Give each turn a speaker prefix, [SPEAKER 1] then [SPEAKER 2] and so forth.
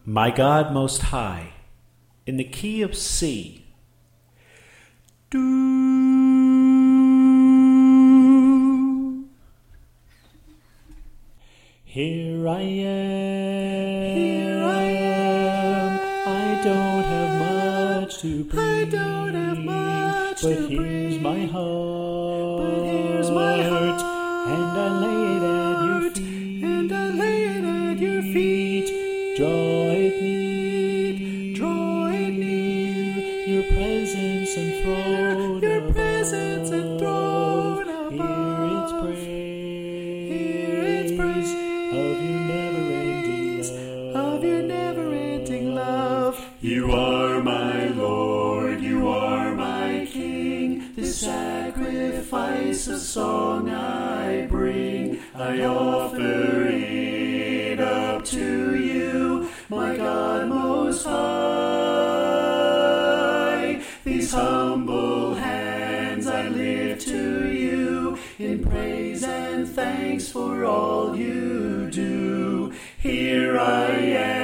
[SPEAKER 1] My God Most High, in the key of C. Do. Here I am.
[SPEAKER 2] Here I am.
[SPEAKER 1] I don't have much to bring.
[SPEAKER 2] I don't have much
[SPEAKER 1] but
[SPEAKER 2] to
[SPEAKER 1] here's
[SPEAKER 2] bring.
[SPEAKER 1] my heart.
[SPEAKER 2] But here's my heart.
[SPEAKER 1] And I lay it at your feet.
[SPEAKER 2] And I lay it at your feet.
[SPEAKER 1] Draw it near.
[SPEAKER 2] Draw it near.
[SPEAKER 1] Your presence enthroned
[SPEAKER 2] Your
[SPEAKER 1] above.
[SPEAKER 2] presence enthroned above.
[SPEAKER 1] Hear its praise of your never-ending love.
[SPEAKER 2] Of your never-ending love.
[SPEAKER 1] You are my Lord, you are my King. This sacrifice of song I bring. I offer it up to you, my God Most High. These humble hands I lift to you in praise and thanks for all you do. Here I am.